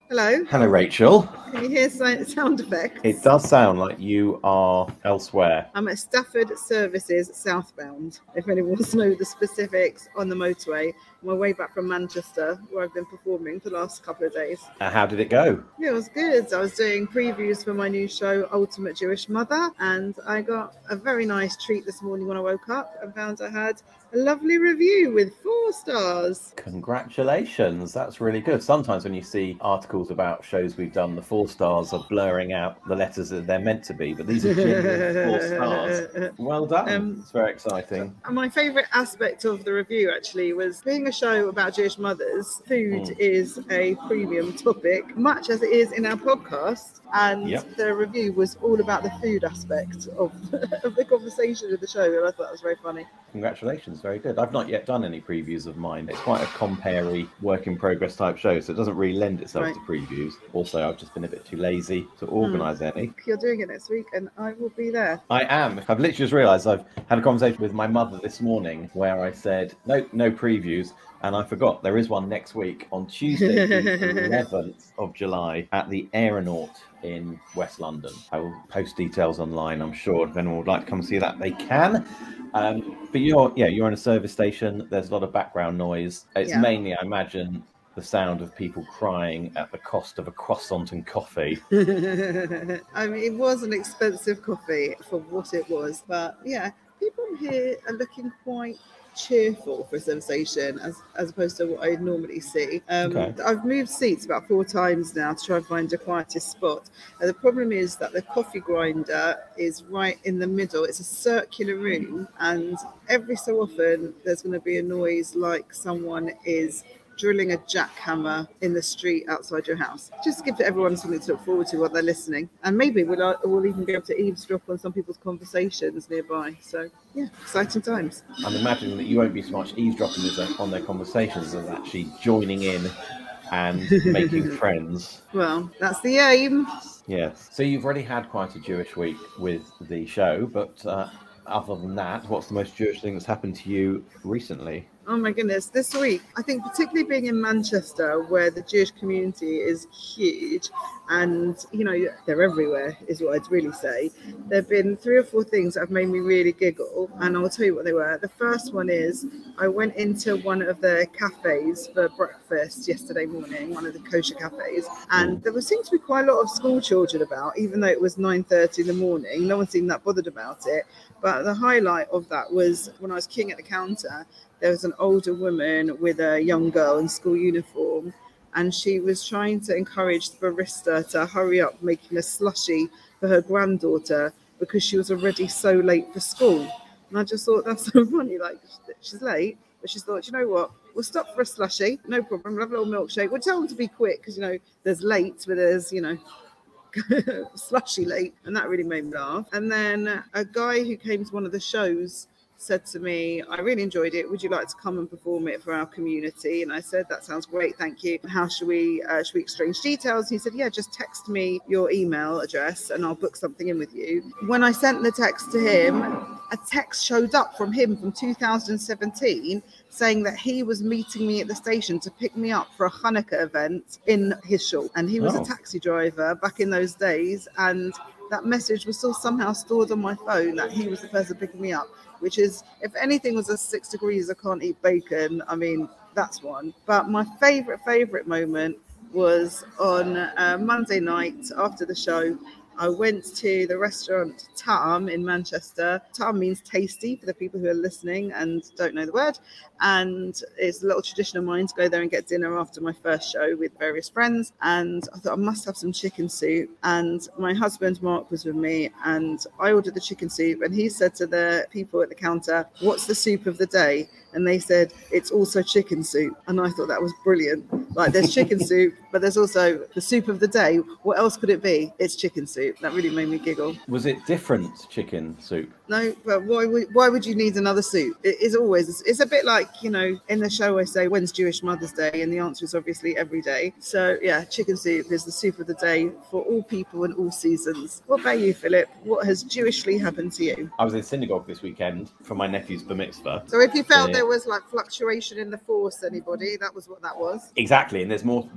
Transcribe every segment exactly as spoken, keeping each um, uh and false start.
Hello. Hello, Rachel. Can you hear sound effects? It does sound like you are elsewhere. I'm at Stafford Services southbound. If anyone wants to know the specifics on the motorway, on my way back from Manchester, where I've been performing for the last couple of days. Uh, how did it go? Yeah, it was good. I was doing previews for my new show, Ultimate Jewish Mother, and I got a very nice treat this morning when I woke up and found I had a lovely review with four stars. Congratulations. That's really good. Sometimes when you see articles about shows we've done, the four stars are blurring out the letters that they're meant to be, but these are genuine four stars. Well done. Um, it's very exciting. So my favourite aspect of the review actually was being a show about Jewish mothers. Food mm. is a premium topic, much as it is in our podcast. And yep. the review was all about the food aspect of, of the conversation of the show, and I thought that was very funny. Congratulations, very good. I've not yet done any previews of mine. It's quite a compare-y, work-in-progress type show, so it doesn't really lend itself right. to previews. Also, I've just been a bit too lazy to organise mm. any. You're doing it next week, and I will be there. I am. I've literally just realised I've had a conversation with my mother this morning where I said, no, no previews. And I forgot, there is one next week on Tuesday, the eleventh of July at the Aeronaut in West London. I will post details online, I'm sure. If anyone would like to come see that, they can. Um, but you're, yeah, you're in a service station. There's a lot of background noise. It's yeah. mainly, I imagine, the sound of people crying at the cost of a croissant and coffee. I mean, it was an expensive coffee for what it was. But yeah, people here are looking quite cheerful for a service station as, as opposed to what I normally see. Um, okay. I've moved seats about four times now to try and find a quieter spot. And the problem is that the coffee grinder is right in the middle. It's a circular room, and every so often there's going to be a noise like someone is drilling a jackhammer in the street outside your house. Just give everyone something to look forward to while they're listening. And maybe we'll, we'll even be able to eavesdrop on some people's conversations nearby. So, yeah, exciting times. I'm imagining that you won't be so much eavesdropping on their conversations as actually joining in and making friends. Well, that's the aim. Yes. So you've already had quite a Jewish week with the show, but uh, other than that, what's the most Jewish thing that's happened to you recently? Oh my goodness, this week, I think particularly being in Manchester, where the Jewish community is huge and, you know, they're everywhere is what I'd really say. There have been three or four things that have made me really giggle, and I'll tell you what they were. The first one is I went into one of the cafes for breakfast yesterday morning, one of the kosher cafes, and there seemed to be quite a lot of school children about, even though it was nine thirty in the morning. No one seemed that bothered about it. But the highlight of that was when I was queuing at the counter, there was an older woman with a young girl in school uniform, and she was trying to encourage the barista to hurry up making a slushie for her granddaughter because she was already so late for school. And I just thought that's so funny. Like, she's late, but she thought, you know what? We'll stop for a slushie. No problem. We'll have a little milkshake. We'll tell them to be quick because, you know, there's late, but there's, you know, slushy late. And that really made me laugh. And then a guy who came to one of the shows said to me, I really enjoyed it. Would you like to come and perform it for our community? And I said, that sounds great. Thank you. How should we, uh, should we exchange details? He said, yeah, just text me your email address and I'll book something in with you. When I sent the text to him, a text showed up from him from two thousand seventeen saying that he was meeting me at the station to pick me up for a Hanukkah event in his shul. And he was oh. a taxi driver back in those days. And that message was still somehow stored on my phone that he was the person picking me up, which is, if anything was a six degrees, I can't eat bacon. I mean, that's one. But my favorite, favorite moment was on uh, Monday night after the show. I went to the restaurant Tam in Manchester. Tam means tasty for the people who are listening and don't know the word. And it's a little tradition of mine to go there and get dinner after my first show with various friends. And I thought I must have some chicken soup. And my husband, Mark, was with me. And I ordered the chicken soup. And he said to the people at the counter, what's the soup of the day? And they said, it's also chicken soup. And I thought that was brilliant. Like, there's chicken soup, but there's also the soup of the day. What else could it be? It's chicken soup. That really made me giggle. Was it different chicken soup? No, but why would, why would you need another soup? It is always, it's a bit like, you know, in the show I say, when's Jewish Mother's Day? And the answer is obviously every day. So yeah, chicken soup is the soup of the day for all people and all seasons. What about you, Philip? What has Jewishly happened to you? I was in synagogue this weekend for my nephew's bar mitzvah. So if you felt yeah. there was like fluctuation in the force, anybody, that was what that was? Exactly. And there's more, there's more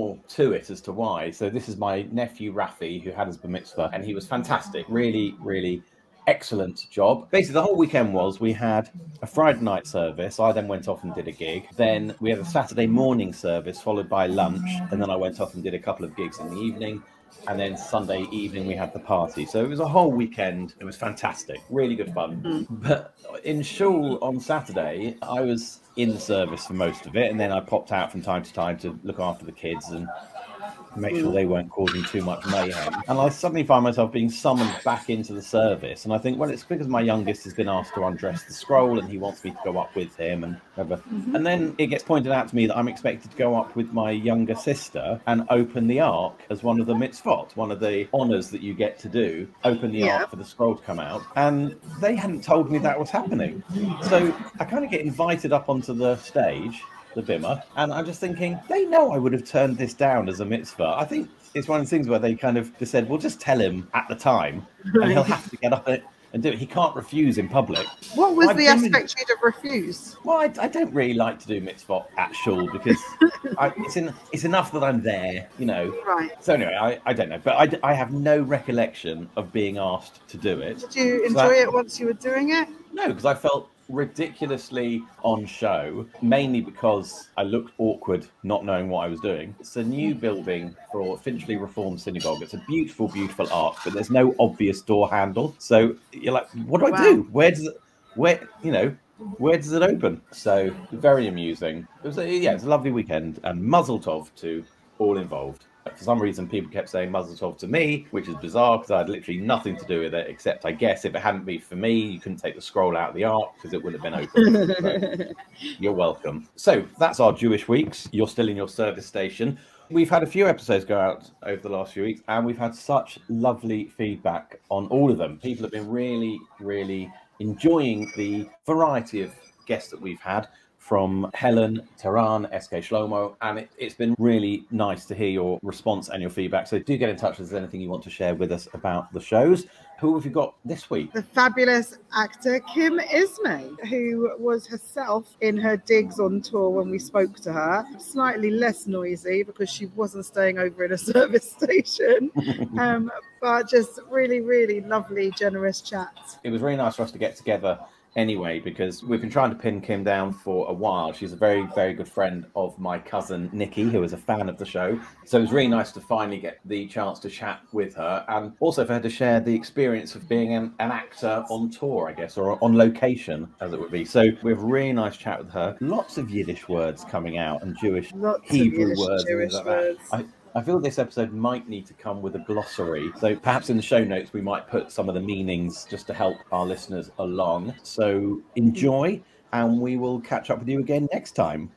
more to it as to why. So this is my nephew Rafi, who had his bar mitzvah, and he was fantastic. Really, really excellent job. Basically, the whole weekend was we had a Friday night service. I then went off and did a gig. Then we had a Saturday morning service followed by lunch, and then I went off and did a couple of gigs in the evening. And then Sunday evening we had the party. So it was a whole weekend. It was fantastic, really good fun. Mm. But in Shul on Saturday, I was in the service for most of it, and then I popped out from time to time to look after the kids and make sure they weren't causing too much mayhem. And I suddenly find myself being summoned back into the service. And I think, well, it's because my youngest has been asked to undress the scroll and he wants me to go up with him and whatever. Mm-hmm. And then it gets pointed out to me that I'm expected to go up with my younger sister and open the ark as one of the mitzvot, one of the honors that you get to do, open the yeah. ark for the scroll to come out. And they hadn't told me that was happening. So I kind of get invited up onto the stage, the bimmer, and I'm just thinking, they know I would have turned this down as a mitzvah. I think it's one of the things where they kind of just said, well, just tell him at the time, and he'll have to get up it and do it. He can't refuse in public. What was I've the aspect you'd have refused? Well, I, I don't really like to do mitzvah at shul because I, it's in, it's enough that I'm there, you know. Right. So anyway, I, I don't know, but I, I have no recollection of being asked to do it. Did you enjoy so that, it once you were doing it? No, because I felt ridiculously on show, mainly because I looked awkward not knowing what I was doing. It's a new building for Finchley Reformed Synagogue. It's a beautiful, beautiful arch, but there's no obvious door handle. So you're like, what do I wow. do? Where does it, where, you know, where does it open? So very amusing. It was a, yeah, it's a lovely weekend, and Mazel Tov to all involved. For some reason, people kept saying Mazel Tov to me, which is bizarre because I had literally nothing to do with it, except I guess if it hadn't been for me, you couldn't take the scroll out of the ark because it wouldn't have been open. So, you're welcome. So that's our Jewish weeks. You're still in your service station. We've had a few episodes go out over the last few weeks, and we've had such lovely feedback on all of them. People have been really, really enjoying the variety of guests that we've had, from Helen, Tehran, S K Shlomo, and it, it's been really nice to hear your response and your feedback. So do get in touch if there's anything you want to share with us about the shows. Who have you got this week? The fabulous actor Kim Ismay, who was herself in her digs on tour when we spoke to her. Slightly less noisy because she wasn't staying over in a service station, um, but just really, really lovely, generous chat. It was really nice for us to get together anyway, because we've been trying to pin Kim down for a while. She's a very, very good friend of my cousin Nikki, who is a fan of the show. So it was really nice to finally get the chance to chat with her, and also for her to share the experience of being an, an actor on tour, I guess, or on location, as it would be. So we have a really nice chat with her. Lots of Yiddish words coming out, and Jewish, Lots Hebrew of Yiddish, words. Jewish like words. I, I feel this episode might need to come with a glossary. So perhaps in the show notes, we might put some of the meanings just to help our listeners along. So enjoy, and we will catch up with you again next time.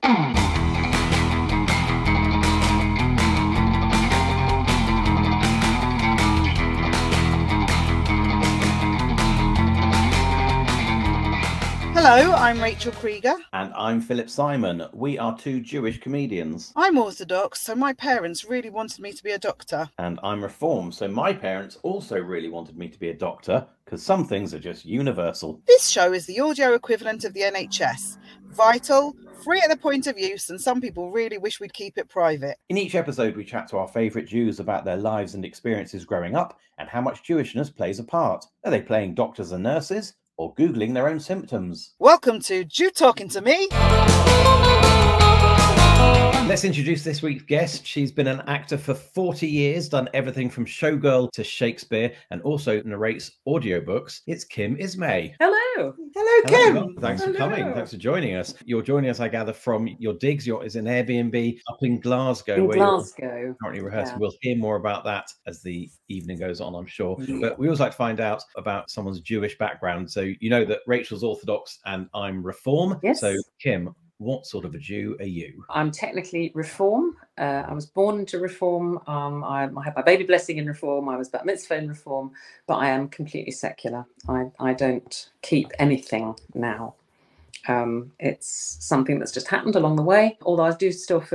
Hello, I'm Rachel Krieger. And I'm Philip Simon. We are two Jewish comedians. I'm Orthodox, so my parents really wanted me to be a doctor. And I'm Reformed, so my parents also really wanted me to be a doctor, because some things are just universal. This show is the audio equivalent of the N H S. Vital, free at the point of use, and some people really wish we'd keep it private. In each episode, we chat to our favourite Jews about their lives and experiences growing up, and how much Jewishness plays a part. Are they playing doctors and nurses, or Googling their own symptoms? Welcome to Jew Talking to Me. Let's introduce this week's guest. She's been an actor for forty years, done everything from Showgirl to Shakespeare, and also narrates audiobooks. It's Kim Ismay. Hello. Hello, Kim. Hello. Thanks Hello. for coming. Thanks for joining us. You're joining us, I gather, from your digs. Your is an Airbnb up in Glasgow. In where Glasgow. You're currently rehearsing. Yeah. We'll hear more about that as the evening goes on, I'm sure. Yeah. But we always like to find out about someone's Jewish background. So you know that Rachel's Orthodox and I'm Reform. Yes. So Kim, what sort of a Jew are you? I'm technically Reform. Uh, I was born into Reform. Um, I, I had my baby blessing in Reform. I was bat mitzvah in Reform, but I am completely secular. I, I don't keep anything now. Um, it's something that's just happened along the way, although I do still feel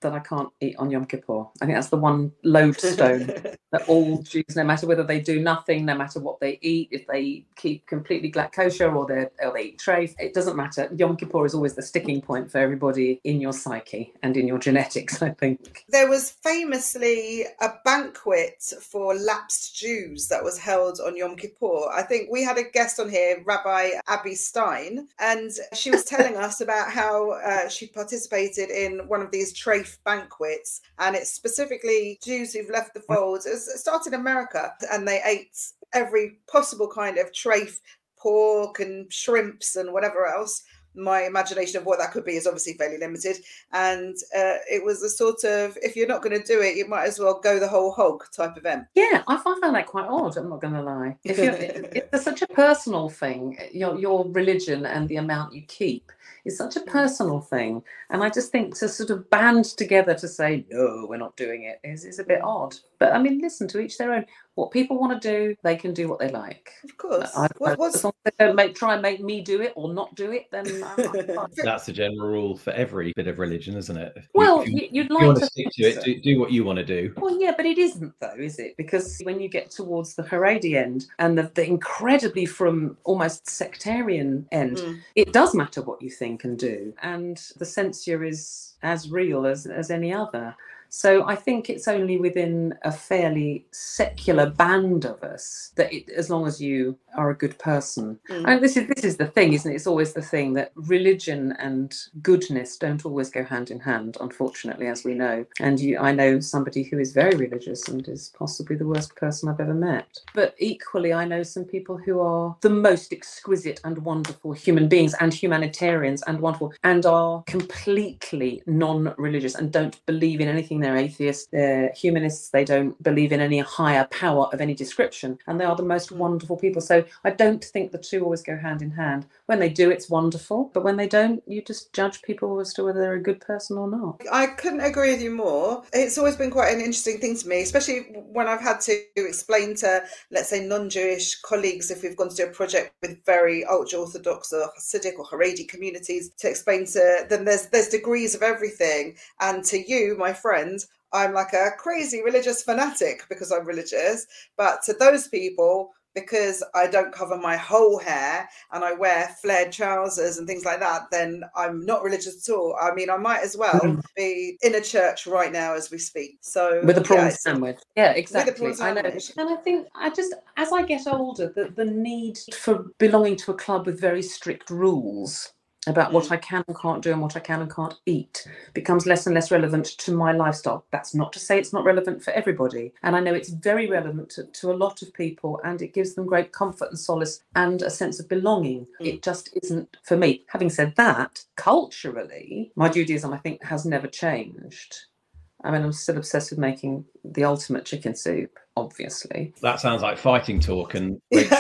that I can't eat on Yom Kippur. I think that's the one lodestone that all Jews, no matter whether they do nothing, no matter what they eat, if they keep completely glak kosher or, or they eat treif, it doesn't matter. Yom Kippur is always the sticking point for everybody in your psyche and in your genetics, I think. There was famously a banquet for lapsed Jews that was held on Yom Kippur. I think we had a guest on here, Rabbi Abby Stein, and she was telling us about how uh, she participated in one of these treif banquets, and it's specifically Jews who've left the fold. It started in America, and they ate every possible kind of treif, pork and shrimps and whatever else. My imagination of what that could be is obviously fairly limited. And uh, it was a sort of, if you're not going to do it, you might as well go the whole hog type event. Yeah, I find that quite odd, I'm not going to lie. If you're, it's such a personal thing, your, your religion and the amount you keep is such a personal thing. And I just think to sort of band together to say, no, we're not doing it is, is a bit odd. But I mean, listen, to each their own. What people want to do, they can do what they like. Of course. I, what, as long as they don't make, try and make me do it or not do it, then I'm fine. That's the general rule for every bit of religion, isn't it? Well, if you, you'd if like you want to to stick to it, do, do what you want to do. Well, yeah, but it isn't, though, is it? Because when you get towards the Haredi end and the, the incredibly from almost sectarian end, mm. it does matter what you think and do. And the censure is as real as, as any other. So I think it's only within a fairly secular band of us that it, as long as you are a good person. Mm. And this is this is the thing, isn't it? It's always the thing that religion and goodness don't always go hand in hand, unfortunately, as we know. And you, I know somebody who is very religious and is possibly the worst person I've ever met. But equally, I know some people who are the most exquisite and wonderful human beings and humanitarians and wonderful and are completely non-religious and don't believe in anything. They're atheists, they're humanists, they don't believe in any higher power of any description, and they are the most wonderful people. So I don't think the two always go hand in hand. When they do, it's wonderful, but when they don't, you just judge people as to whether they're a good person or not. I couldn't agree with you more. It's always been quite an interesting thing to me, especially when I've had to explain to, let's say, non-Jewish colleagues, if we've gone to do a project with very ultra-Orthodox or Hasidic or Haredi communities, to explain to them there's there's degrees of everything, and to you, my friend, I'm like a crazy religious fanatic because I'm religious, but to those people, because I don't cover my whole hair and I wear flared trousers and things like that, then I'm not religious at all. I mean, I might as well mm. be in a church right now as we speak. So with a prawn yeah, sandwich. Yeah, exactly. With a prawn sandwich. I know. And I think I just, as I get older, the, the need for belonging to a club with very strict rules about what I can and can't do and what I can and can't eat becomes less and less relevant to my lifestyle. That's not to say it's not relevant for everybody. And I know it's very relevant to, to a lot of people, and it gives them great comfort and solace and a sense of belonging. Mm. It just isn't for me. Having said that, culturally, my Judaism, I think, has never changed. I mean, I'm still obsessed with making the ultimate chicken soup, obviously. That sounds like fighting talk, and Rachel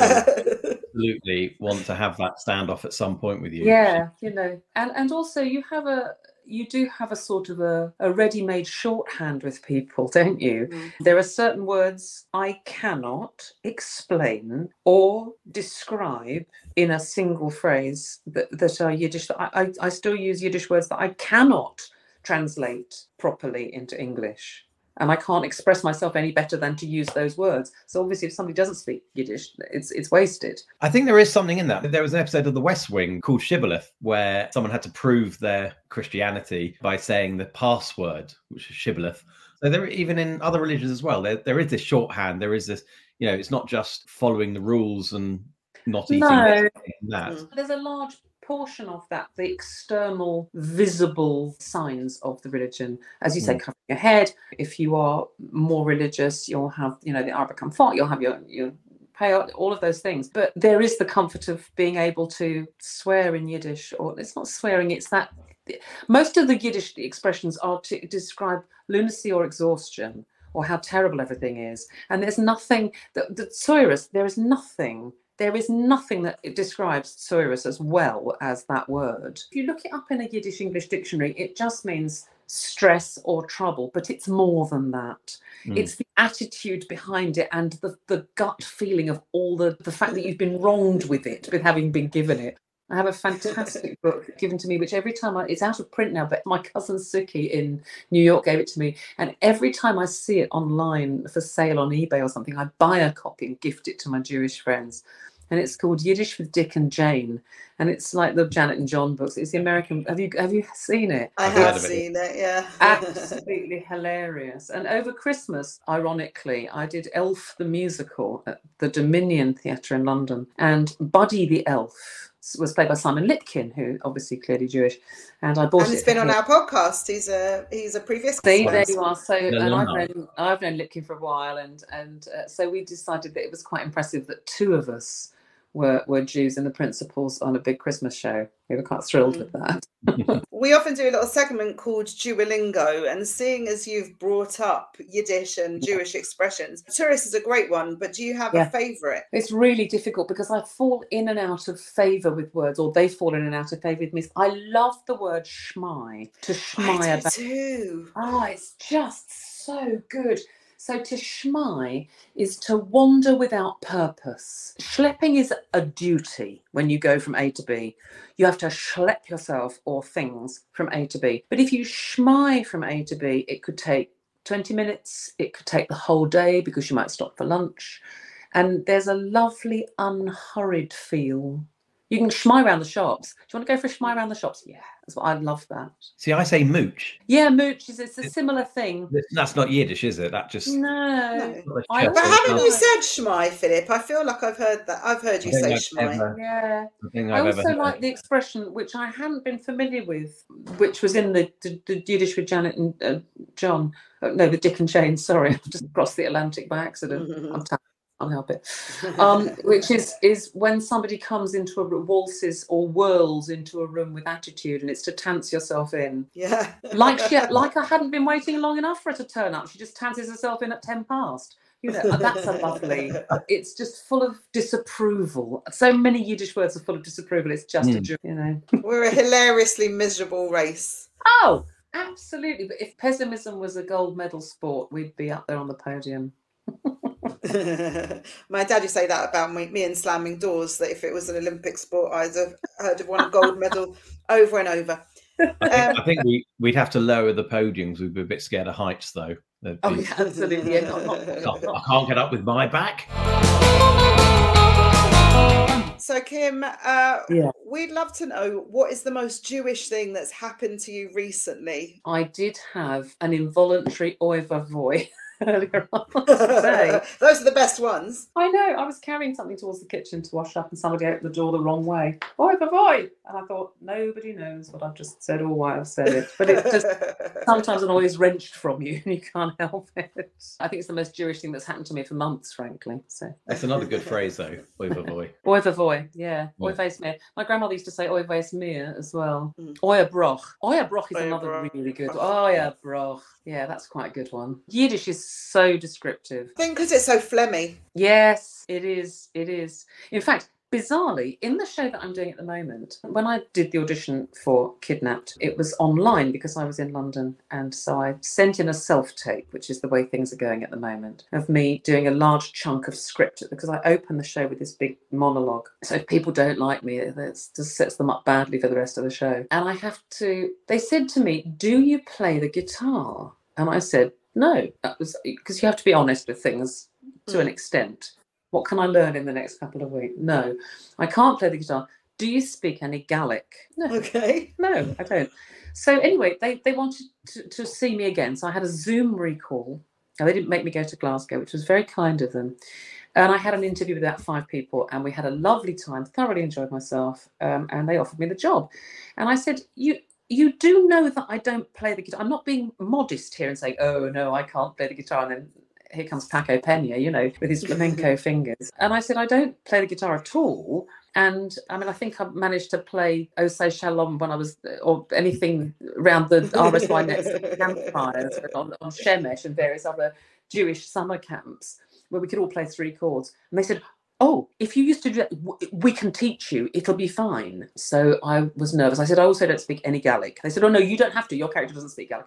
absolutely want to have that standoff at some point with you. Yeah, you know, and and also you have a you do have a sort of a, a ready-made shorthand with people, don't you? Mm. There are certain words I cannot explain or describe in a single phrase that, that are Yiddish. I, I, I still use Yiddish words that I cannot translate properly into English. And I can't express myself any better than to use those words. So obviously, if somebody doesn't speak Yiddish, it's it's wasted. I think there is something in that. There was an episode of The West Wing called Shibboleth where someone had to prove their Christianity by saying the password, which is Shibboleth. So there, even in other religions as well, there there is this shorthand. There is this, you know, it's not just following the rules and not eating no. that. There's a large portion of that, the external visible signs of the religion, as you say, covering your head. If you are more religious, you'll have, you know, the Arba Kamfot, you'll have your your payout, all of those things. But there is the comfort of being able to swear in Yiddish, or it's not swearing, it's that most of the Yiddish expressions are to describe lunacy or exhaustion or how terrible everything is. And there's nothing that the tsuris, there is nothing There is nothing that it describes tsuris as well as that word. If you look it up in a Yiddish English dictionary, it just means stress or trouble, but it's more than that. Mm. It's the attitude behind it and the, the gut feeling of all the, the fact that you've been wronged with it, with having been given it. I have a fantastic book given to me, which every time I, it's out of print now, but my cousin Suki in New York gave it to me. And every time I see it online for sale on eBay or something, I buy a copy and gift it to my Jewish friends. And it's called Yiddish with Dick and Jane. And it's like the Janet and John books. It's the American. Have you have you seen it? I have seen it, yeah. Absolutely hilarious. And over Christmas, ironically, I did Elf the musical at the Dominion Theatre in London. And Buddy the Elf was played by Simon Litkin, who obviously clearly Jewish, and I bought and it. he's been on our podcast. He's a he's a previous. See, there you are. So, and I've known I've known Litkin for a while, and and uh, so we decided that it was quite impressive that two of us were were Jews in the principals on a big Christmas show. We were quite thrilled mm. with that. We often do a little segment called Jewilingo, and seeing as you've brought up Yiddish and Jewish expressions, tourist is a great one, but do you have yeah. a favourite? It's really difficult because I fall in and out of favour with words, or they fall in and out of favour with me. I love the word shmai, to shmai I do about. too. Oh, it's just so good. So to shmai is to wander without purpose. Schlepping is a duty when you go from A to B. You have to schlep yourself or things from A to B. But if you shmai from A to B, it could take twenty minutes. It could take the whole day because you might stop for lunch. And there's a lovely unhurried feel. You can shmai around the shops. Do you want to go for a shmai around the shops? Yeah, that's what I love that. See, I say mooch. Yeah, mooch is it's a similar thing. That's not Yiddish, is it? That just no. no. I, but haven't you said shmai, Philip? I feel like I've heard that. I've heard you say I've shmai. Ever, yeah. I, I also like the expression, which I hadn't been familiar with, which was in the, the, the Yiddish with Janet and uh, John. Oh, no, with Dick and Jane. Sorry, I've just crossed the Atlantic by accident. Mm-hmm. I'm t- I'll help it. Um, which is is when somebody comes into a waltzes or whirls into a room with attitude, and it's to tance yourself in. Yeah. Like she, like I hadn't been waiting long enough for her to turn up. She just tances herself in at ten past. You know, that's a lovely. It's just full of disapproval. So many Yiddish words are full of disapproval. It's just mm. a joke, you know. We're a hilariously miserable race. Oh, absolutely. But if pessimism was a gold medal sport, we'd be up there on the podium. My dad used to say that about me, me and slamming doors, that if it was an Olympic sport, I'd have heard of won a gold medal over and over. I think, um, I think we, we'd have to lower the podiums. We'd be a bit scared of heights, though. Be, oh, yeah, absolutely. Yeah, not, not, I, can't, I can't get up with my back. So, Kim, uh, yeah. we'd love to know, what is the most Jewish thing that's happened to you recently? I did have an involuntary oy vavoy earlier on today. Those are the best ones. I know. I was carrying something towards the kitchen to wash up, and somebody opened the door the wrong way. Oy vavoy! And I thought, nobody knows what I've just said or why I've said it. But it just sometimes an oy is wrenched from you, and you can't help it. I think it's the most Jewish thing that's happened to me for months, frankly. So that's another good phrase, though. Oy vavoy. Oy vavoy. Yeah. Oy vayis mir. My grandmother used to say oy vayis mir as well. Mm. Oya broch. Oya broch is Oya another broch. Really good. Oya broch. Yeah, that's quite a good one. Yiddish is so descriptive. I think because it's so phlegmy. Yes, it is. It is. In fact, bizarrely, in the show that I'm doing at the moment, when I did the audition for Kidnapped, it was online because I was in London. And so I sent in a self-tape, which is the way things are going at the moment, of me doing a large chunk of script, because I open the show with this big monologue. So if people don't like me, it just sets them up badly for the rest of the show. And I have to, they said to me, do you play the guitar? And I said, no, that was because you have to be honest with things to mm. an extent. What can I learn in the next couple of weeks? No, I can't play the guitar. Do you speak any Gaelic? No. Okay. No, I don't. So anyway, they, they wanted to, to see me again. So I had a Zoom recall. Now, they didn't make me go to Glasgow, which was very kind of them. And I had an interview with about five people, and we had a lovely time, thoroughly enjoyed myself, um, and they offered me the job. And I said, you... You do know that I don't play the guitar. I'm not being modest here and saying, oh, no, I can't play the guitar. And then here comes Paco Pena, you know, with his flamenco fingers. And I said, I don't play the guitar at all. And I mean, I think I managed to play Oh Say Shalom when I was, or anything around the R S Y next campfires on, on Shemesh and various other Jewish summer camps where we could all play three chords. And they said, oh, if you used to do that, we can teach you. It'll be fine. So I was nervous. I said, I also don't speak any Gaelic. They said, oh, no, you don't have to. Your character doesn't speak Gaelic at all.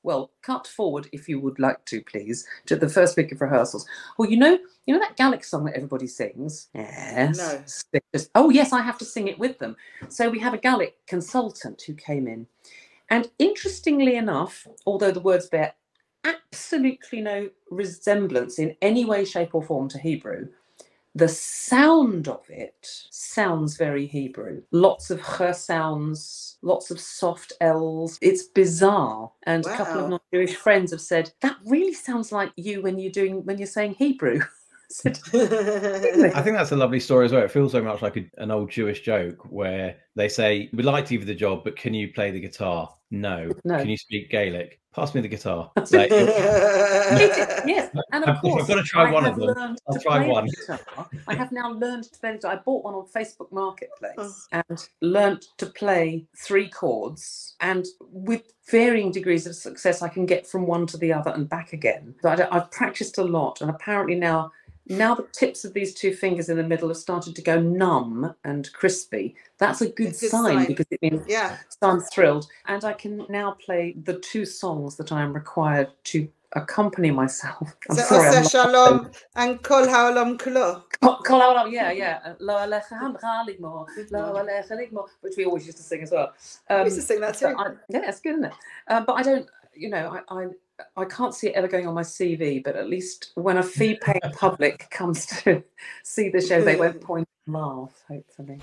Well, cut forward, if you would like to, please, to the first week of rehearsals. Well, you know, you know that Gaelic song that everybody sings? Yes. No. Just, oh, yes, I have to sing it with them. So we have a Gaelic consultant who came in. And interestingly enough, although the words bear absolutely no resemblance in any way, shape or form to Hebrew, the sound of it sounds very Hebrew. Lots of ch sounds, lots of soft L's. It's bizarre. And Wow. a couple of non-Jewish friends have said, that really sounds like you when you're doing when you're saying Hebrew. I think that's a lovely story as well. It feels very much like a, an old Jewish joke where they say, we'd like to give you the job, but can you play the guitar? No. No. Can you speak Gaelic? Pass me the guitar. Like, yes, and of I've, course, I've got to try I one have of them. learned I'll to try play one. the guitar. I have now learned to play the guitar. I bought one on Facebook Marketplace Oh. and learned to play three chords. And with varying degrees of success, I can get from one to the other and back again. But I, I've practiced a lot, and apparently now. Now the tips of these two fingers in the middle have started to go numb and crispy. That's a good, It's a good sign, sign. because it means Yeah. so I'm thrilled. And I can now play the two songs that I am required to accompany myself. I'm So sorry. I'm Osa Shalom and Kol Haolam Kulo. Kol- Kol Haolam, yeah, yeah. Lo Alecha Hamcha Ligmo, Lo Alecha Ligmo, which we always used to sing as well. Um, We used to sing that but too. I, yeah, it's good, isn't it? Uh, but I don't, you know, I, I I can't see it ever going on my C V, but at least when a fee-paying public comes to see the show, they won't point and laugh, hopefully.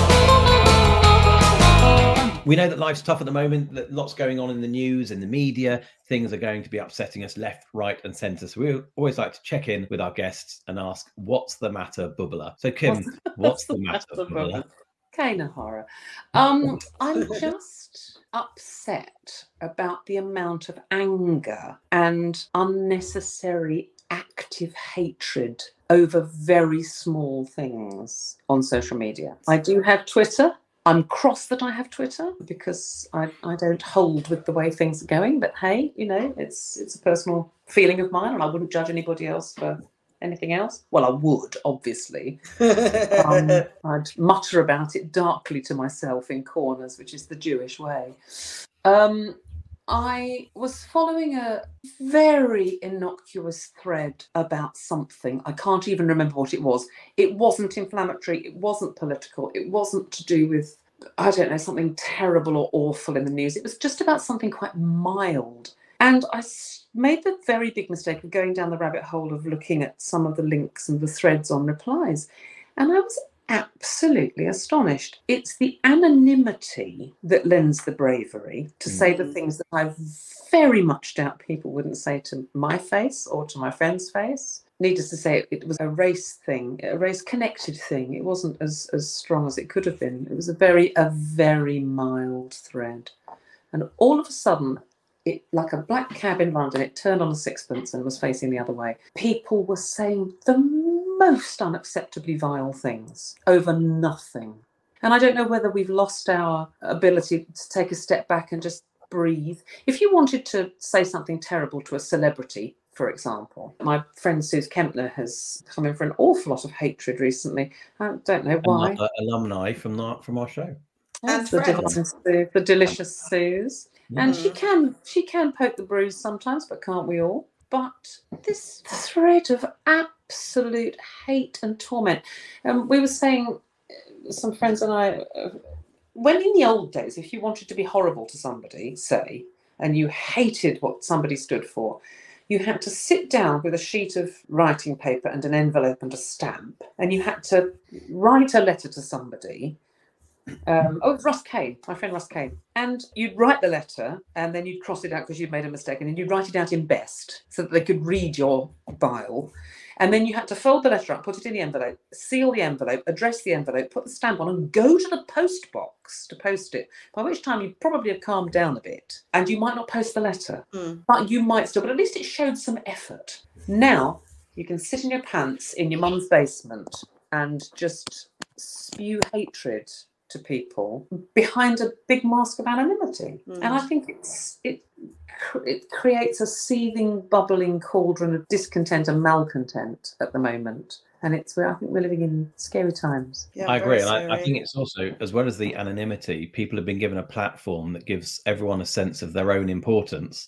We know that life's tough at the moment, that lots going on in the news, in the media. Things are going to be upsetting us left, right and centre. So we always like to check in with our guests and ask, what's the matter, Bubbler? So Kim, what's, what's the matter, Bubbler? Kind of horror. Um, I'm just upset about the amount of anger and unnecessary active hatred over very small things on social media. I do have Twitter. I'm cross that I have Twitter because I, I don't hold with the way things are going. But hey, you know, it's it's a personal feeling of mine, and I wouldn't judge anybody else for anything else. Well, I would, obviously. um, I'd mutter about it darkly to myself in corners, which is the Jewish way. Um, I was following a very innocuous thread about something. I can't even remember what it was. It wasn't inflammatory. It wasn't political. It wasn't to do with, I don't know, something terrible or awful in the news. It was just about something quite mild. And I made the very big mistake of going down the rabbit hole of looking at some of the links and the threads on replies. And I was absolutely astonished. It's the anonymity that lends the bravery to say the things that I very much doubt people wouldn't say to my face or to my friend's face. Needless to say, it was a race thing, a race-connected thing. It wasn't as, as strong as it could have been. It was a very, a very mild thread. And all of a sudden, it, like a black cab in London, it turned on a sixpence and was facing the other way. People were saying the most unacceptably vile things over nothing. And I don't know whether we've lost our ability to take a step back and just breathe. If you wanted to say something terrible to a celebrity, for example, my friend Suze Kempner has come in for an awful lot of hatred recently. I don't know why. Another alumni from the, from our show. And the, divine Suze, the delicious Suze. And Mm-hmm. she can she can poke the bruise sometimes, but can't we all? But this thread of absolute hate and torment. Um, we were saying, some friends and I, uh, when in the old days, if you wanted to be horrible to somebody, say, and you hated what somebody stood for, you had to sit down with a sheet of writing paper and an envelope and a stamp, and you had to write a letter to somebody. Um, oh, Russ Kane, my friend Russ Kane. And you'd write the letter and then you'd cross it out because you'd made a mistake, and then you'd write it out in best so that they could read your bile. And then you had to fold the letter up, put it in the envelope, seal the envelope, address the envelope, put the stamp on, and go to the post box to post it, by which time you'd probably have calmed down a bit. And you might not post the letter, Mm. but you might still, but at least it showed some effort. Now you can sit in your pants in your mum's basement and just spew hatred to people behind a big mask of anonymity. Mm. And I think it's it it creates a seething, bubbling cauldron of discontent and malcontent at the moment. And it's where I think we're living in scary times. Yeah, I agree. very And I, I scary. think it's also, as well as the anonymity, people have been given a platform that gives everyone a sense of their own importance.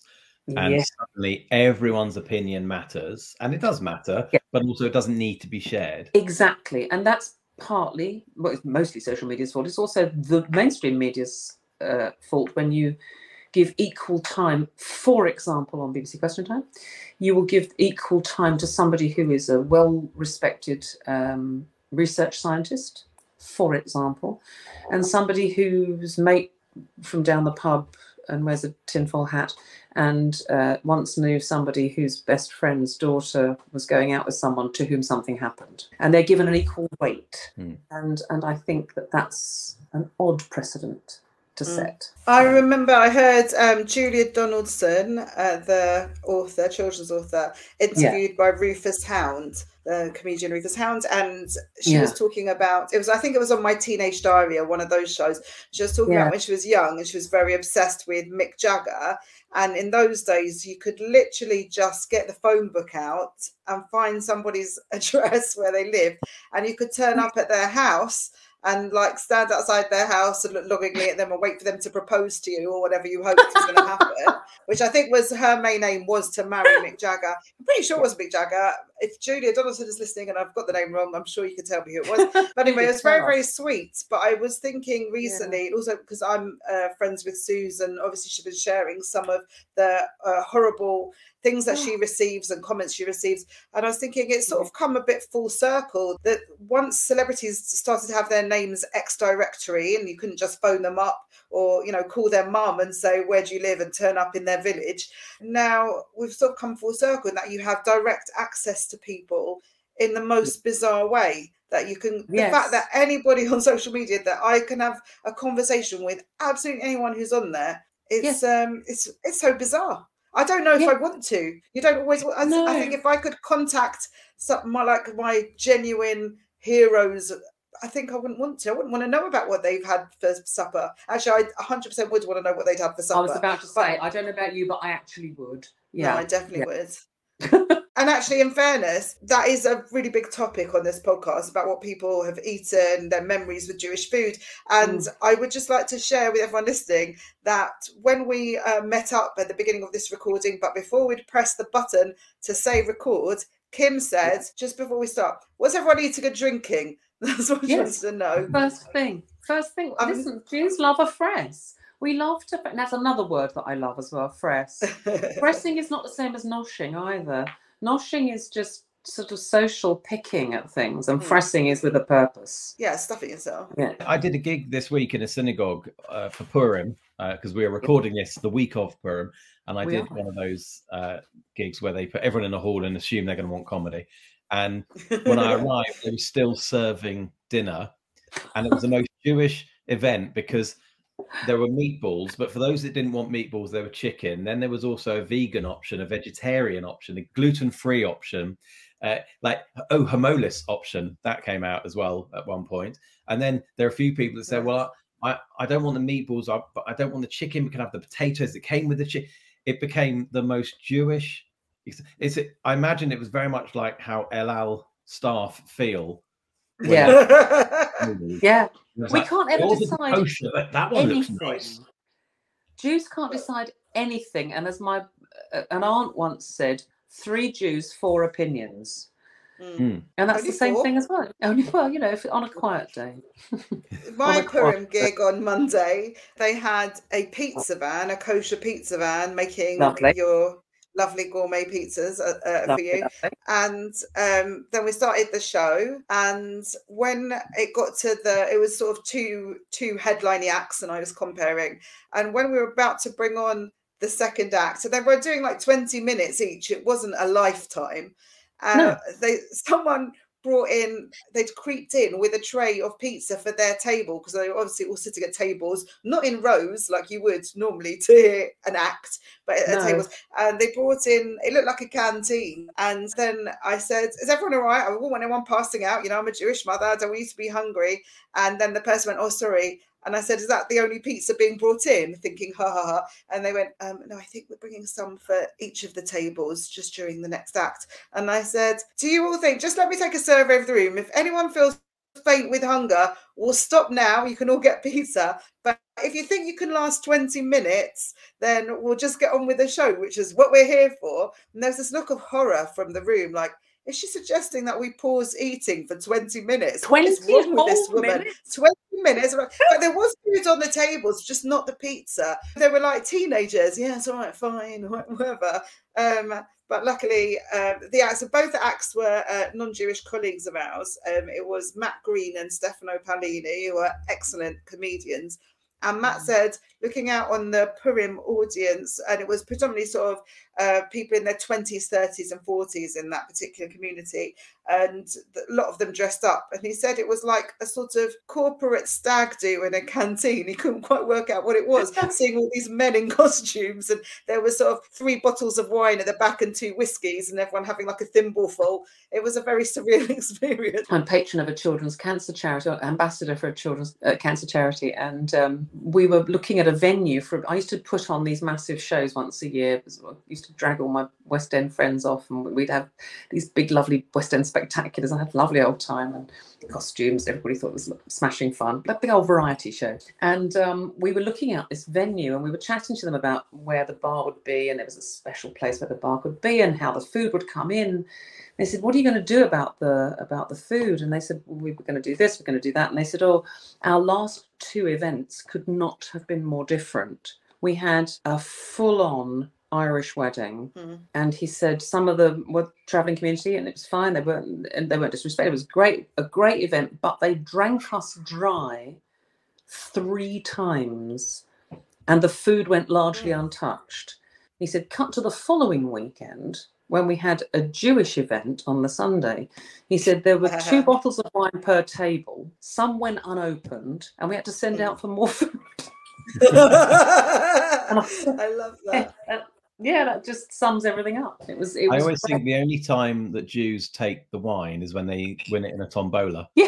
and Yeah. suddenly everyone's opinion matters, and it does matter, Yeah. but also it doesn't need to be shared. Exactly. And that's partly, well, it's mostly social media's fault. It's also the mainstream media's uh, fault when you give equal time. For example, on B B C Question Time, you will give equal time to somebody who is a well-respected um, research scientist, for example, and somebody whose mate from down the pub and wears a tinfoil hat and uh, once knew somebody whose best friend's daughter was going out with someone to whom something happened, and they're given an equal weight. Hmm. And and I think that that's an odd precedent to set. I remember I heard um, Julia Donaldson, uh, the author, children's author, interviewed yeah. by Rufus Hound, the comedian Rufus Hound, and she yeah. was talking about, it was, I think it was on My Teenage Diary or one of those shows. She was talking yeah. about when she was young and she was very obsessed with Mick Jagger. And in those days, you could literally just get the phone book out and find somebody's address where they live, and you could turn up at their house and like stand outside their house and look longingly at them and wait for them to propose to you or whatever you hoped was going to happen, which I think was her main aim, was to marry Mick Jagger. I'm pretty sure it was Mick Jagger. If Julia Donaldson is listening and I've got the name wrong, I'm sure you can tell me who it was. But anyway, it was very, very sweet. But I was thinking recently, yeah. also because I'm uh, friends with Susan, obviously she's been sharing some of the uh, horrible things that she receives and comments she receives. And I was thinking it's sort of come a bit full circle, that once celebrities started to have their names X directory and you couldn't just phone them up or, you know, call their mum and say, where do you live, and turn up in their village. Now we've sort of come full circle in that you have direct access to people in the most bizarre way. That you can, yes. the fact that anybody on social media, that I can have a conversation with absolutely anyone who's on there, it's yes. um it's it's so bizarre. I don't know if yeah. I want to. You don't always want. I, no. I think if I could contact some my like my genuine heroes, I think I wouldn't want to. I wouldn't want to know about what they've had for supper. Actually, I one hundred percent would want to know what they'd had for supper. I was about to say, but, I don't know about you, but I actually would. Yeah, no, I definitely yeah. would. And actually, in fairness, that is a really big topic on this podcast about what people have eaten, their memories with Jewish food. And mm. I would just like to share with everyone listening that when we uh, met up at the beginning of this recording, but before we'd press the button to say record, Kim said, just before we start, what's everyone eating and drinking? That's what she yes. wants to know. First thing. First thing. Um, Listen, Jews love a fress. We love to, and that's another word that I love as well, fress. Fressing is not the same as noshing either. Noshing is just sort of social picking at things, and mm. fressing is with a purpose. Yeah, stuffing yourself. Yeah. I did a gig this week in a synagogue uh, for Purim, because uh, we were recording this the week of Purim, and I we did are. one of those uh, gigs where they put everyone in a hall and assume they're going to want comedy. And when I arrived, they were still serving dinner, and it was the most Jewish event because there were meatballs, but for those that didn't want meatballs, there were chicken. Then there was also a vegan option, a vegetarian option, a gluten-free option, uh, like, oh, homolis option. That came out as well at one point. And then there are a few people that said, well, I, I don't want the meatballs, but I don't want the chicken. We can have the potatoes that came with the chicken. It became the most Jewish. It's, it, I imagine it was very much like how El Al staff feel. Yeah. yeah. We like, can't ever decide that, that one anything. Looks nice. Jews can't decide anything. And as my uh, an aunt once said, three Jews, four opinions. Mm. And that's Only the same four? thing as well. Only well, you know, if, on a quiet day. My Purim gig on Monday, they had a pizza van, a kosher pizza van, making Lovely. your lovely gourmet pizzas uh, uh, lovely, for you. Lovely. And um, then we started the show. And when it got to the, it was sort of two two headlining acts, and I was comparing. And when we were about to bring on the second act, so they were doing like twenty minutes each. It wasn't a lifetime. Uh, no. They someone brought in, they'd creeped in with a tray of pizza for their table, because they were obviously all sitting at tables, not in rows like you would normally to hear an act, but at no. tables. And they brought in, it looked like a canteen. And then I said, is everyone all right? I wouldn't want anyone passing out. You know, I'm a Jewish mother. I don't want you to be hungry. And then the person went, oh, sorry. And I said, is that the only pizza being brought in? Thinking, ha, ha, ha. And they went, um, no, I think we're bringing some for each of the tables just during the next act. And I said, do you all think, just let me take a survey of the room. If anyone feels faint with hunger, we'll stop now. You can all get pizza. But if you think you can last twenty minutes, then we'll just get on with the show, which is what we're here for. And there's this look of horror from the room, like, is she suggesting that we pause eating for twenty minutes? twenty what is wrong with this woman? minutes? twenty minutes. But there was food on the tables, just not the pizza. They were like teenagers. Yeah, it's all right, fine, whatever. Um, but luckily, um, the acts of both the acts were uh, non-Jewish colleagues of ours. Um, it was Matt Green and Stefano Paolini, who are excellent comedians. And Matt said, looking out on the Purim audience, and it was predominantly sort of uh, people in their twenties, thirties and forties in that particular community. And a lot of them dressed up. And he said it was like a sort of corporate stag do in a canteen. He couldn't quite work out what it was, seeing all these men in costumes. And there was sort of three bottles of wine at the back and two whiskies and everyone having like a thimbleful. It was a very surreal experience. I'm patron of a children's cancer charity, or ambassador for a children's uh, cancer charity. And um, we were looking at a venue for, I used to put on these massive shows once a year. I used to drag all my West End friends off and we'd have these big, lovely West End spectaculars. I had a lovely old time and costumes. Everybody thought it was smashing fun. That big old variety show. And um, we were looking at this venue and we were chatting to them about where the bar would be. And there was a special place where the bar could be and how the food would come in. They said, what are you going to do about the about the food? And they said, well, we were going to do this, we're going to do that. And they said, oh, our last two events could not have been more different. We had a full-on Irish wedding, mm. and he said some of them were traveling community, and it was fine. They weren't, and they weren't disrespected. It was great, a great event, but they drank us dry three times, and the food went largely untouched. He said, cut to the following weekend, when we had a Jewish event on the Sunday. He said there were two bottles of wine per table. Some went unopened, and we had to send out for more food. I, I love that. Yeah, yeah, that just sums everything up. It was. It was I always great. think the only time that Jews take the wine is when they win it in a tombola. Yeah.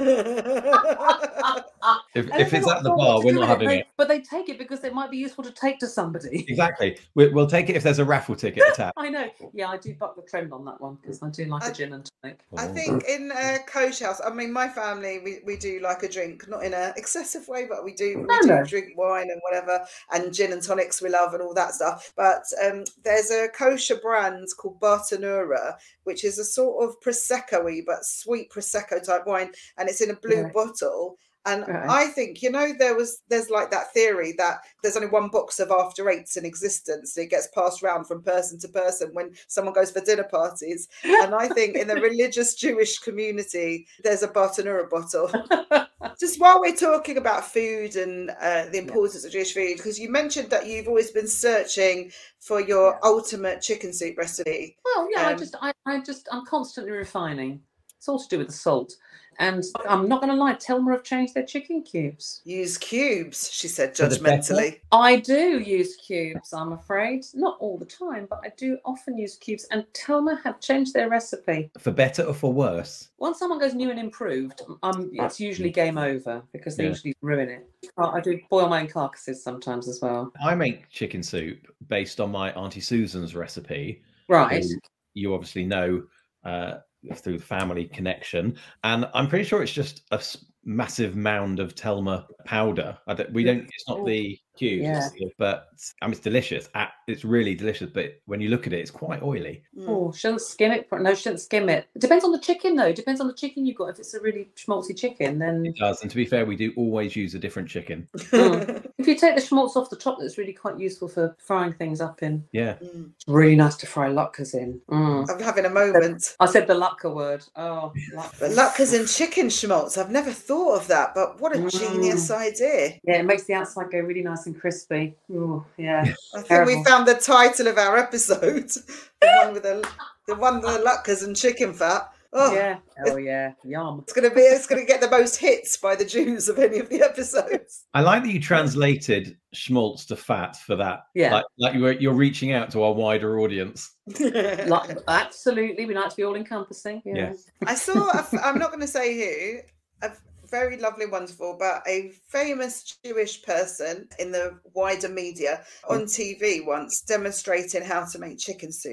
if if it's at the bar, we're not having it. it. But they take it because it might be useful to take to somebody. Exactly. We, we'll take it if there's a raffle ticket attached. I know. Yeah, I do buck the trend on that one because I do like I, a gin and tonic. I think in a kosher house, I mean, my family, we, we do like a drink, not in an excessive way, but we do, we no, do no. drink wine and whatever, and gin and tonics we love and all that stuff. But um, there's a kosher brand called Bartanura, which is a sort of Prosecco-y, but sweet Prosecco type wine, and it's in a blue right. bottle. And right. I think, you know, there was there's like that theory that there's only one box of After Eights in existence. It gets passed around from person to person when someone goes for dinner parties. And I think in the religious Jewish community, there's a Bartanura bottle. Just while we're talking about food and uh, the importance yeah. of Jewish food, because you mentioned that you've always been searching for your yeah. ultimate chicken soup recipe. Well, yeah, um, I just, I, I just, I'm constantly refining. It's all to do with the salt. And I'm not going to lie, Telma have changed their chicken cubes. Use cubes, she said judgmentally. I do use cubes, I'm afraid. Not all the time, but I do often use cubes. And Telma have changed their recipe. For better or for worse? Once someone goes new and improved, um, it's usually game over because they yeah. usually ruin it. I do boil my own carcasses sometimes as well. I make chicken soup based on my Auntie Susan's recipe. Right. You obviously know uh, through family connection, and I'm pretty sure it's just a massive mound of Telma powder. I don't, we don't. It's not the cubes, yeah. but I mean, it's delicious. It's really delicious, but when you look at it, it's quite oily. Oh, shouldn't skim it. No, shouldn't skim it. It depends on the chicken, though. It depends on the chicken you've got. If it's a really schmaltzy chicken, then it does. And to be fair, we do always use a different chicken. Mm. If you take the schmaltz off the top, that's really quite useful for frying things up in. Yeah, mm. It's really nice to fry latkes in. Mm. I'm having a moment. I said the latke word. Oh, but latkes in chicken schmaltz. I've never thought of that, but what a mm. genius idea! Yeah, it makes the outside go really nice and crispy. Oh, yeah. I think Terrible. We found the title of our episode. the one with the the one with the latkes and chicken fat. Oh yeah, oh yeah, yum. It's gonna be. It's gonna get the most hits by the Jews of any of the episodes. I like that you translated schmaltz to fat for that. Yeah, like, like you were, you're reaching out to our wider audience. like, absolutely, we like to be all encompassing. Yeah. yeah. I saw. A, I'm not going to say who. A very lovely, wonderful, but a famous Jewish person in the wider media on T V once demonstrating how to make chicken soup.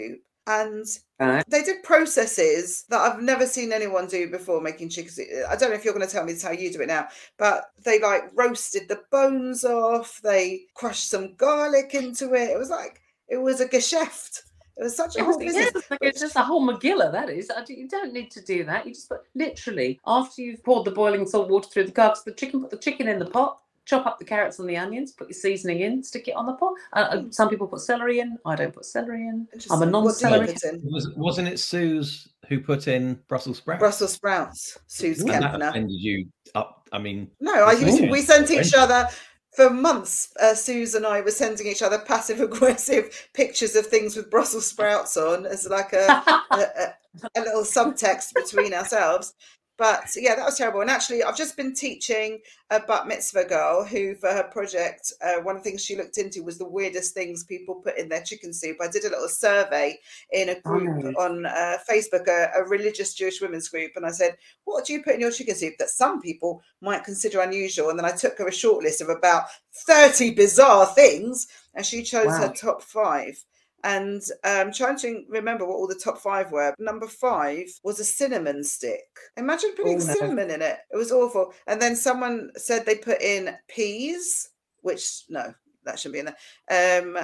And Right. they did processes that I've never seen anyone do before making chicken soup. I don't know if you're going to tell me this how you do it now, but they like roasted the bones off. They crushed some garlic into it. It was like, it was a geschäft. It was such a It whole was, business. yeah, it's, like, it's just a whole Megillah, that is. You don't need to do that. You just put, literally, after you've poured the boiling salt water through the carcass, the chicken, put the chicken in the pot, chop up the carrots and the onions, put your seasoning in, stick it on the pot. Uh, mm. Some people put celery in. I don't put celery in. I'm a non-celery. Was, wasn't it Suze who put in Brussels sprouts? Brussels sprouts. Suze and Kempner. That offended you up, I mean... No, I used, we sent each other... For months, uh, Suze and I were sending each other passive-aggressive pictures of things with Brussels sprouts on as like a, a, a, a little subtext between ourselves. But yeah, that was terrible. And actually, I've just been teaching a bat mitzvah girl who, for her project, uh, one of the things she looked into was the weirdest things people put in their chicken soup. I did a little survey in a group oh. on uh, Facebook, a, a religious Jewish women's group. And I said, what do you put in your chicken soup that some people might consider unusual? And then I took her a short list of about thirty bizarre things, and she chose wow. her top five. And I'm um, trying to remember what all the top five were. Number five was a cinnamon stick. Imagine putting oh, no. cinnamon in it. It was awful. And then someone said they put in peas, which, no, that shouldn't be in there. Um,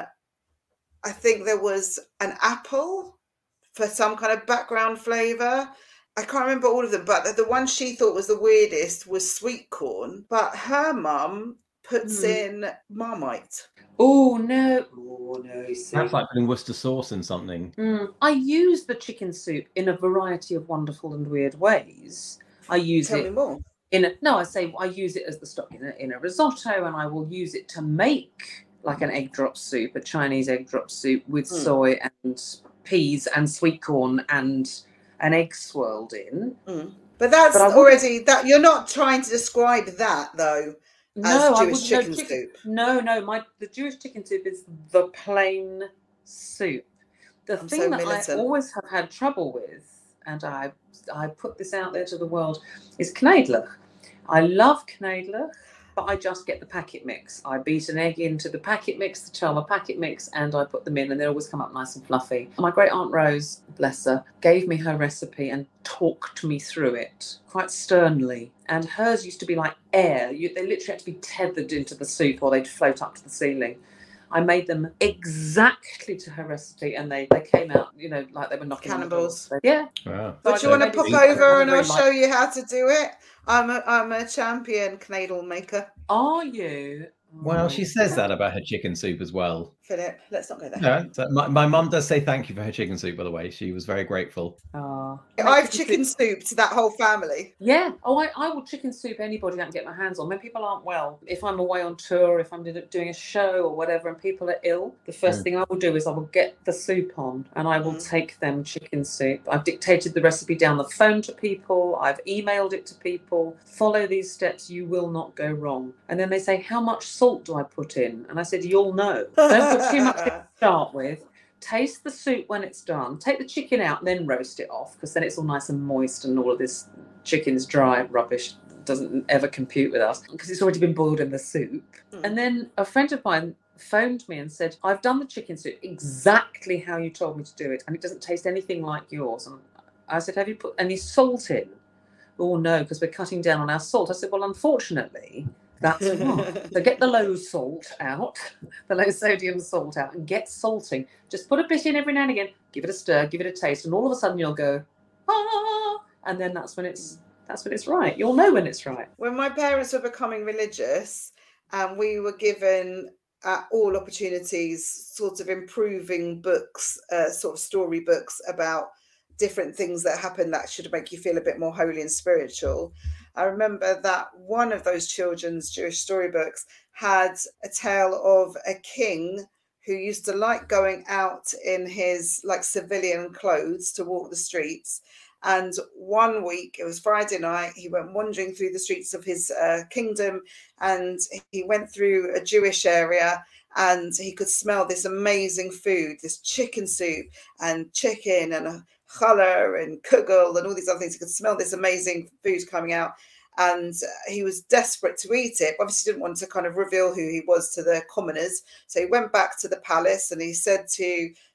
I think there was an apple for some kind of background flavour. I can't remember all of them, but the, the one she thought was the weirdest was sweet corn. But her mum puts mm. in Marmite. Oh, no. Oh, no. That's like putting Worcester sauce in something. Mm. I use the chicken soup in a variety of wonderful and weird ways. I use Tell it me more. in a, no, I say I use it as the stock in a, in a risotto, and I will use it to make like an egg drop soup, a Chinese egg drop soup with mm. soy and peas and sweet corn and an egg swirled in. Mm. But that's but already, that you're not trying to describe that, though. No, As I Jewish wouldn't. chicken No, chicken, soup. no, no. My the Jewish chicken soup is the plain soup. The I'm thing so that militant. I always have had trouble with, and I I put this out there to the world, is knedlach. I love knedlach, but I just get the packet mix. I beat an egg into the packet mix, the Chalma packet mix, and I put them in, and they always come up nice and fluffy. My great aunt Rose, bless her, gave me her recipe and talked me through it quite sternly. And hers used to be like air. You, they literally had to be tethered into the soup, or they'd float up to the ceiling. I made them exactly to her recipe, and they, they came out, you know, like they were knocking cannibals. On the door. Yeah. Wow. But so you want to pop over and I'll like... show you how to do it? I'm a, I'm a champion knedel maker. Are you? Well, she says that about her chicken soup as well. Philip, let's not go there. No, so my, my mum does say thank you for her chicken soup, by the way. She was very grateful. Oh. I've chicken souped that whole family. Yeah. Oh, I, I will chicken soup anybody I can get my hands on. When people aren't well, if I'm away on tour, if I'm doing a show or whatever, and people are ill, the first mm. thing I will do is I will get the soup on, and I will mm. take them chicken soup. I've dictated the recipe down the phone to people. I've emailed it to people. Follow these steps, you will not go wrong. And then they say, how much salt do I put in? And I said, you'll know. Don't put too much to start with. Taste the soup when it's done. Take the chicken out and then roast it off, because then it's all nice and moist, and all of this chicken's dry rubbish doesn't ever compute with us because it's already been boiled in the soup. Mm. And then a friend of mine phoned me and said, I've done the chicken soup exactly how you told me to do it, and it doesn't taste anything like yours. And I said, have you put any salt in? Oh, no, because we're cutting down on our salt. I said, well, unfortunately, that's why. So get the low salt out, the low sodium salt out, and get salting. Just put a bit in every now and again, give it a stir, give it a taste, and all of a sudden you'll go, ah, and then that's when it's that's when it's right. You'll know when it's right. When my parents were becoming religious, and we were given at all opportunities sort of improving books, uh, sort of story books about different things that happen that should make you feel a bit more holy and spiritual. I remember that one of those children's Jewish storybooks had a tale of a king who used to like going out in his like civilian clothes to walk the streets. And one week, it was Friday night, he went wandering through the streets of his uh, kingdom, and he went through a Jewish area, and he could smell this amazing food, this chicken soup and chicken and a challah and kugel and all these other things. He could smell this amazing food coming out, and he was desperate to eat it. Obviously didn't want to kind of reveal who he was to the commoners. So he went back to the palace, and he said to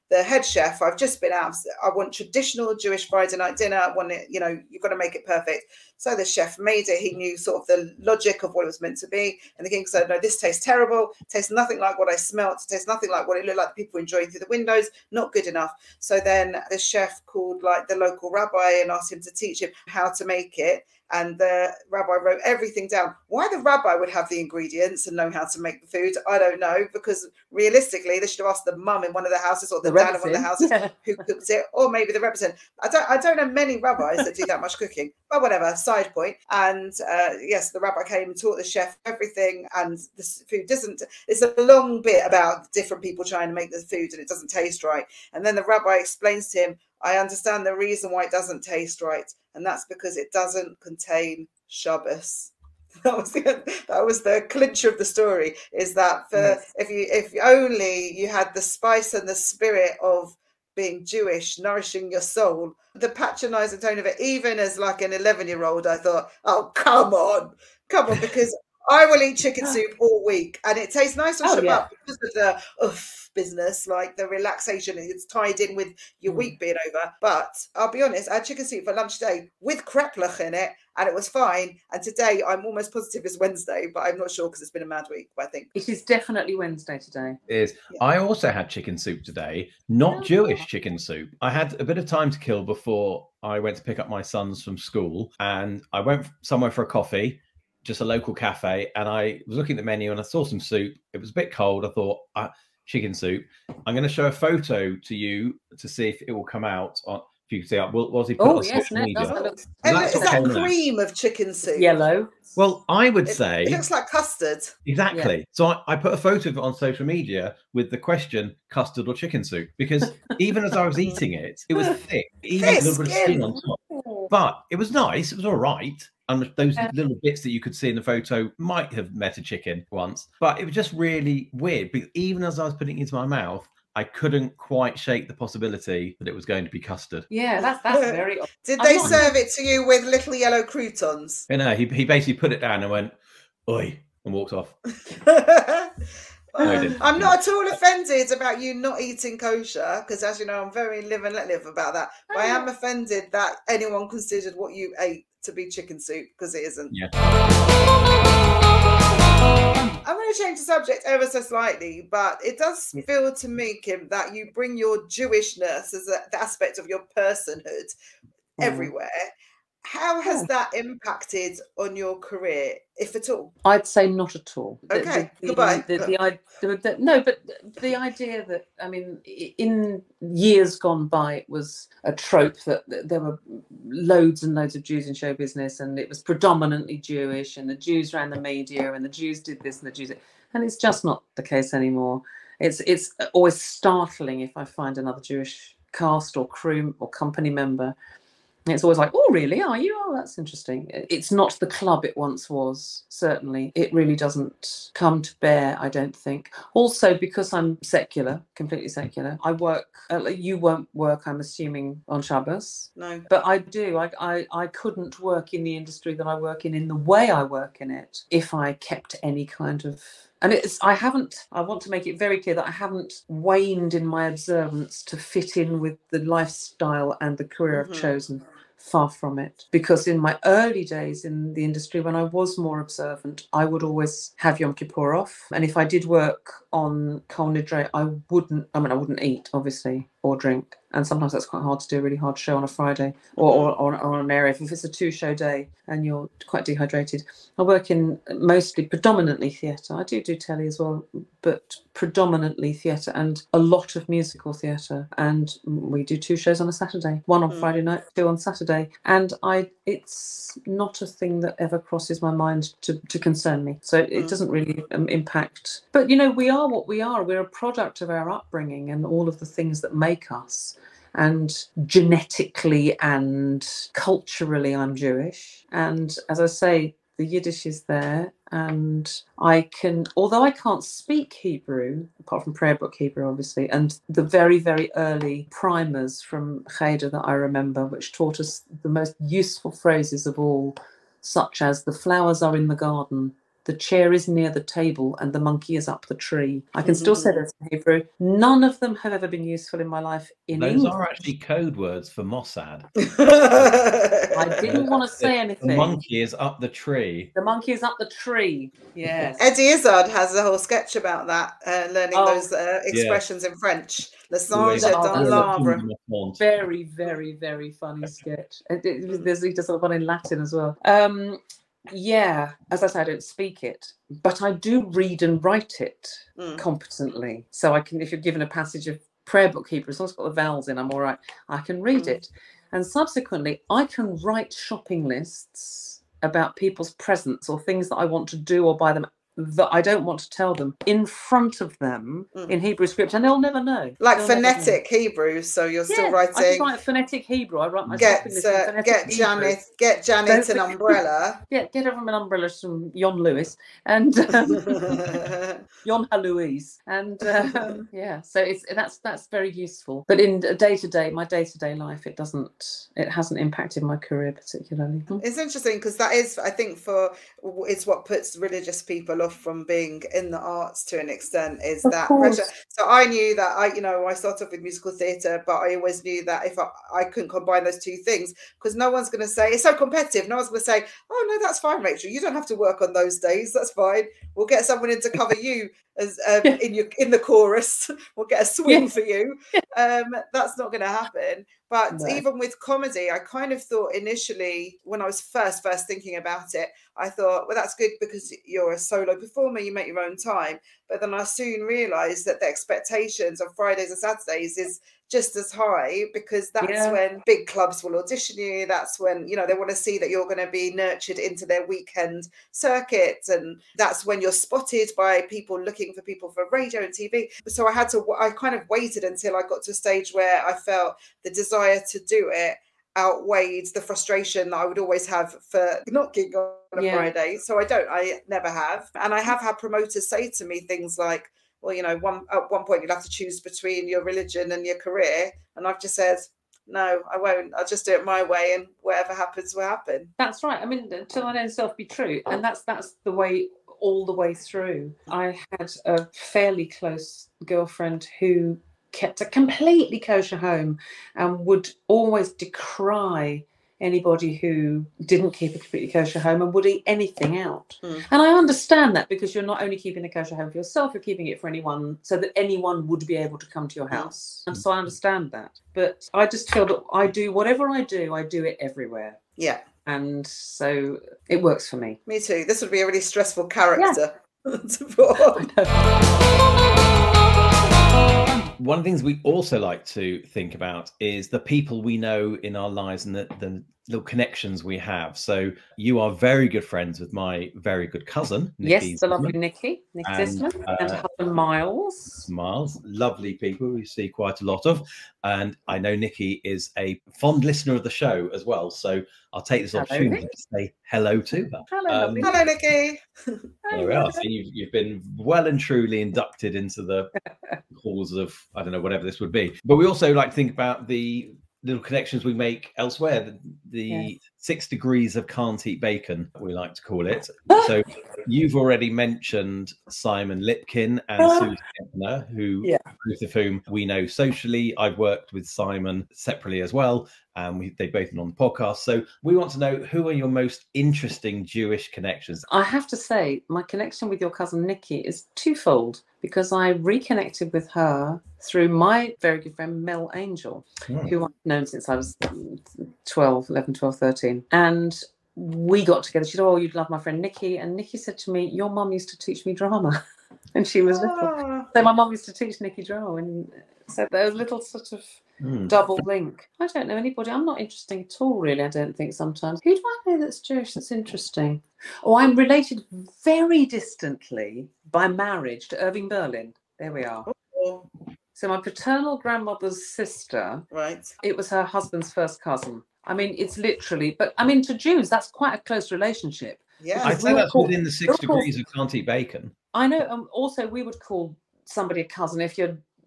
the head chef, I've just been out, I want traditional Jewish Friday night dinner. I want it, you know, you've got to make it perfect. So the chef made it. He knew sort of the logic of what it was meant to be. And the king said, no, this tastes terrible. It tastes nothing like what I smelt. It tastes nothing like what it looked like the people enjoying through the windows. Not good enough. So then the chef called like the local rabbi and asked him to teach him how to make it. And the rabbi wrote everything down. Why the rabbi would have the ingredients and know how to make the food, I don't know, because realistically, they should have asked the mum in one of the houses or the, the dad in one of the houses yeah. who cooks it, or maybe the representative. I don't, I don't know many rabbis that do that much cooking, but whatever, side point. And uh, yes, the rabbi came and taught the chef everything, and the food doesn't, it's a long bit about different people trying to make the food and it doesn't taste right. And then the rabbi explains to him, I understand the reason why it doesn't taste right, and that's because it doesn't contain Shabbos. That was the that was the clincher of the story. Is that for yes. if you if only you had the spice and the spirit of being Jewish nourishing your soul. The patronising tone of it, even as like an eleven-year-old, I thought, oh come on, come on, because I will eat chicken soup all week, and it tastes nice on oh, Shabbat yeah. because of the oof business, like the relaxation. It's tied in with your mm. week being over. But I'll be honest, I had chicken soup for lunch today with kreplach in it, and it was fine. And today, I'm almost positive it's Wednesday, but I'm not sure because it's been a mad week. But I think it is definitely Wednesday today. It is. Yeah. I also had chicken soup today, not oh. Jewish chicken soup. I had a bit of time to kill before I went to pick up my sons from school, and I went somewhere for a coffee. Just a local cafe, and I was looking at the menu and I saw some soup. It was a bit cold. I thought, uh, chicken soup. I'm going to show a photo to you to see if it will come out on. If you can see, will Wozzy put oh, it on yes, social no, media. that looks... And is that cream of chicken soup? Yellow. Well, I would it, say it looks like custard. Exactly. Yeah. So I, I put a photo of it on social media with the question custard or chicken soup, because even as I was eating it, it was thick, even a little bit of skin on top. But it was nice. It was all right. And those uh, little bits that you could see in the photo might have met a chicken once, but it was just really weird. Because even as I was putting it into my mouth, I couldn't quite shake the possibility that it was going to be custard. Yeah, that's that's very. Did they not... serve it to you with little yellow croutons? You know, he he basically put it down and went, "Oi," and walked off. Um, I'm not at all offended about you not eating kosher, because as you know, I'm very live and let live about that. But I am offended that anyone considered what you ate to be chicken soup, because it isn't. Yeah. I'm going to change the subject ever so slightly, but it does yeah. feel to me, Kim, that you bring your Jewishness as a, the aspect of your personhood mm. everywhere. How has yeah. that impacted on your career, if at all? I'd say not at all. Okay, the, the, goodbye. The, the, the, the, the, no, but the idea that, I mean, in years gone by, it was a trope that, that there were loads and loads of Jews in show business, and it was predominantly Jewish, and the Jews ran the media, and the Jews did this and the Jews did, and it's just not the case anymore. It's it's always startling if I find another Jewish cast or crew or company member. It's always like, oh, really? Are you? Oh, that's interesting. It's not the club it once was, certainly. It really doesn't come to bear, I don't think. Also, because I'm secular, completely secular, I work, uh, you won't work, I'm assuming, on Shabbos. No. But I do. I, I, I couldn't work in the industry that I work in, in the way I work in it, if I kept any kind of... And it's, I haven't, I want to make it very clear that I haven't waned in my observance to fit in with the lifestyle and the career mm-hmm. I've chosen. Far from it. Because in my early days in the industry, when I was more observant, I would always have Yom Kippur off. And if I did work on Kol Nidre, I wouldn't, I mean, I wouldn't eat, obviously, or drink. And sometimes that's quite hard to do, a really hard show on a Friday or, or, or, or on an area. If it's a two-show day and you're quite dehydrated. I work in mostly, predominantly theatre. I do do telly as well, but predominantly theatre and a lot of musical theatre. And we do two shows on a Saturday, one on mm. Friday night, two on Saturday. And I, it's not a thing that ever crosses my mind to, to concern me. So it mm. doesn't really um, impact. But, you know, we are what we are. We're a product of our upbringing and all of the things that make us. And genetically and culturally, I'm Jewish. And as I say, the Yiddish is there. And I can, although I can't speak Hebrew, apart from prayer book Hebrew, obviously, and the very, very early primers from Cheder that I remember, which taught us the most useful phrases of all, such as the flowers are in the garden, the chair is near the table and the monkey is up the tree. I can still say this in Hebrew. None of them have ever been useful in my life in Those English. are actually code words for Mossad. I didn't want to say anything. The monkey is up the tree. The monkey is up the tree. Yes. Eddie Izzard has a whole sketch about that, uh, learning Oh, those uh, expressions yeah. in French. Le Always- singe Oh, dans that's l'arbre. Very, very, very funny sketch. It, it, there's, he does one in Latin as well. Um, yeah, as I said, I don't speak it, but I do read and write it Mm. competently. So I can, if you're given a passage of prayer book Hebrew, as long as it's got the vowels in, I'm all right. I can read Mm. it. And subsequently, I can write shopping lists about people's presents or things that I want to do or buy them that I don't want to tell them in front of them Mm. in Hebrew script, and they'll never know. Like They'll never know. phonetic Hebrew, so you're still Yeah, I writing. can write phonetic Hebrew. I write my Get shopping list in uh, phonetic get Hebrew. Janet get Janet Don't an forget- umbrella. Yeah, get her from an umbrella from Jon Lewis and um, Jon Louise, and um, yeah, so it's that's that's very useful. But in day to day, my day to day life, it doesn't, it hasn't impacted my career particularly. It's interesting because that is, I think, for it's what puts religious people off from being in the arts to an extent, is Of that course. pressure. So I knew that I, you know, I started off with musical theatre, but I always knew that if I, I couldn't combine those two things, because no one's going to say, it's so competitive. No one's going to say, oh no, that's fine, Rachel. You don't have to work on those days. That's fine. We'll get someone in to cover you as um, Yeah. in your in the chorus. We'll get a swing Yeah. for you. Um, that's not going to happen. But No. even with comedy, I kind of thought initially when I was first first thinking about it, I thought, well, that's good because you're a solo performer, you make your own time. But then I soon realised that the expectations on Fridays and Saturdays is just as high, because that's Yeah. when big clubs will audition you. That's when, you know, they want to see that you're going to be nurtured into their weekend circuit. And that's when you're spotted by people looking for people for radio and T V. So I had to, I kind of waited until I got to a stage where I felt the desire to do it outweighed the frustration that I would always have for not gigging on a Yeah. Friday. So I don't, I never have. And I have had promoters say to me things like, well, you know, one at one point you'll have to choose between your religion and your career. And I've just said, no, I won't. I'll just do it my way, and whatever happens will happen. That's right. I mean, to my own self be true, and that's that's the way all the way through. I had a fairly close girlfriend who kept a completely kosher home and would always decry anybody who didn't keep a completely kosher home and would eat anything out. Mm. And I understand that, because you're not only keeping a kosher home for yourself, you're keeping it for anyone, so that anyone would be able to come to your house. And so I understand that. But I just feel that I do whatever I do, I do it everywhere. Yeah, And so it works for me. me too. This would be a really stressful character to put on. One of the things we also like to think about is the people we know in our lives and the, the little connections we have. So you are very good friends with my very good cousin, Nikki. Yes, the lovely Nikki, Nick And, Zisman, uh, and her husband Miles. Miles, lovely people we see quite a lot of. And I know Nikki is a fond listener of the show as well. So I'll take this Hello, opportunity Nick. to say hello to her. Hello, Um, lovely. Hello, Nikki. There we are. So you've, you've been well and truly inducted into the halls of, I don't know, whatever this would be. But we also like to think about the little connections we make elsewhere. The, the Yes. six degrees of can't eat bacon, we like to call it. So you've already mentioned Simon Lipkin and Susan Kempner, who Yeah. both of whom we know socially. I've worked with Simon separately as well, and we, they've both been on the podcast. So we want to know, who are your most interesting Jewish connections? I have to say, my connection with your cousin Nikki is twofold, because I reconnected with her through my very good friend Mel Angel, Hmm. who I've known since I was twelve, eleven, twelve, thirteen. And we got together. She said, oh, you'd love my friend Nikki. And Nikki said to me, your mum used to teach me drama. And she was little. Ah, So my mum used to teach Nikki drama. And so there was a little sort of Hmm. double link. I don't know anybody. I'm not interesting at all, really. I don't think sometimes. Who do I know that's Jewish that's interesting? Oh, I'm related very distantly by marriage to Irving Berlin. There we are. oh, So my paternal grandmother's sister, right. it was her husband's first cousin. I mean, it's literally, but I mean, to Jews, that's quite a close relationship. Yeah. I'd we say were that's called- within the we six were called- degrees of can't eat bacon. I know. Um, also, we would call somebody a cousin if you're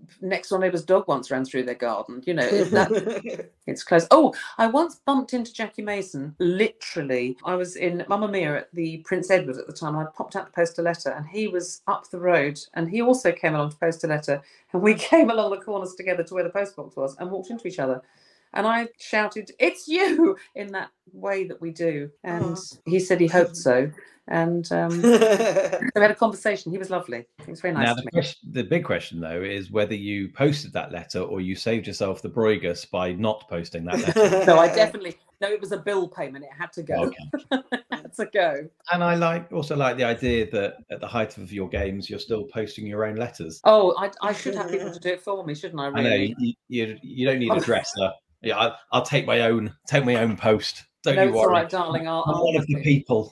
next door neighbour's dog once ran through their garden. You know, it, that, it's close. Oh, I once bumped into Jackie Mason. Literally, I was in Mamma Mia at the Prince Edward at the time. I popped out to post a letter, and he was up the road, and he also came along to post a letter, and we came along the corners together to where the postbox was and walked into each other. And I shouted, "It's you!" in that way that we do. And Aww. He said he hoped so. And um, so we had a conversation. He was lovely. He was very nice now, to the me. Question, the big question, though, is whether you posted that letter or you saved yourself the Bruigus by not posting that letter. No, I definitely... No, it was a bill payment. It had to go. Okay. It had to go. And I like also like the idea that at the height of your games, you're still posting your own letters. Oh, I, I should have people to do it for me, shouldn't I? Really? I know you, you, you don't need a dresser. Yeah, I'll, I'll take my own take my own post. Don't no, you it's worry. all right, darling. I'll, I'm I'll one of the people.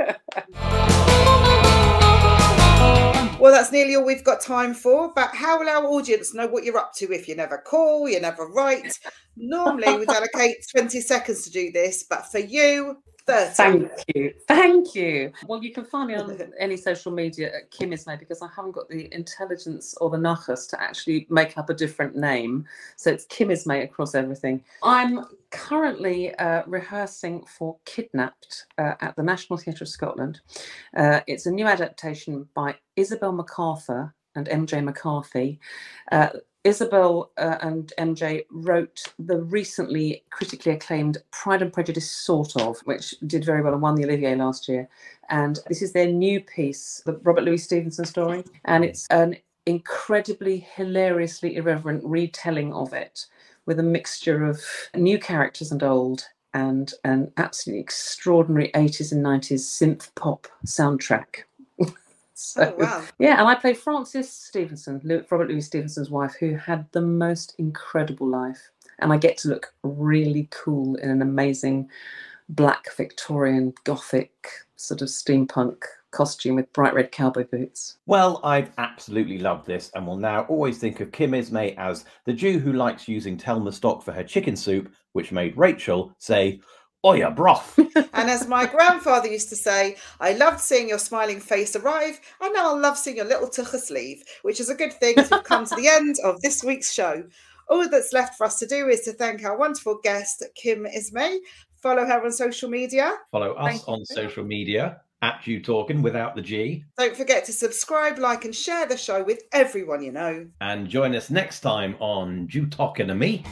Well, that's nearly all we've got time for, but how will our audience know what you're up to if you never call, you never write? Normally, we'd allocate twenty seconds to do this, but for you, thirty. Thank you. Thank you. Well, you can find me on any social media at Kim Ismay, because I haven't got the intelligence or the nachas to actually make up a different name. So it's Kim Ismay across everything. I'm currently uh, rehearsing for Kidnapped uh, at the National Theatre of Scotland. Uh, it's a new adaptation by Isabel MacArthur and M J McCarthy. Uh, Isabel uh, and M J wrote the recently critically acclaimed Pride and Prejudice, sort of, which did very well and won the Olivier last year. And this is their new piece, the Robert Louis Stevenson story. And it's an incredibly, hilariously irreverent retelling of it, with a mixture of new characters and old, and an absolutely extraordinary eighties and nineties synth pop soundtrack. So, oh, wow. Yeah, and I play Frances Stevenson, Robert Louis Stevenson's wife, who had the most incredible life. And I get to look really cool in an amazing black Victorian Gothic sort of steampunk costume with bright red cowboy boots. Well, I've absolutely loved this, and will now always think of Kim Ismay as the Jew who likes using Telma stock for her chicken soup, which made Rachel say, "Oya broth." And as my grandfather used to say, I loved seeing your smiling face arrive, and now I'll love seeing your little tuchus leave, which is a good thing as we've come to the end of this week's show. All that's left for us to do is to thank our wonderful guest, Kim Ismay. Follow her on social media. Follow us Thank on you. social media at Jew Talking without the G. Don't forget to subscribe, like, and share the show with everyone you know. And join us next time on Jew Talking to Me.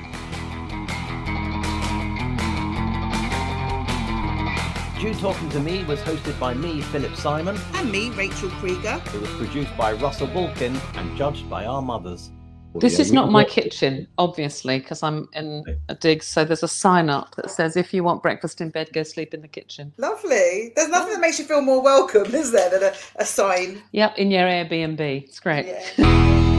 Jew Talking to Me was hosted by me, Philip Simon. And me, Rachel Krieger. It was produced by Russell Wilkin and judged by our mothers. This is not my kitchen, obviously, because I'm in a dig. So there's a sign up that says, if you want breakfast in bed, go sleep in the kitchen. Lovely. There's nothing that makes you feel more welcome, is there, than a, a sign? Yep, in your Airbnb. It's great. Yeah.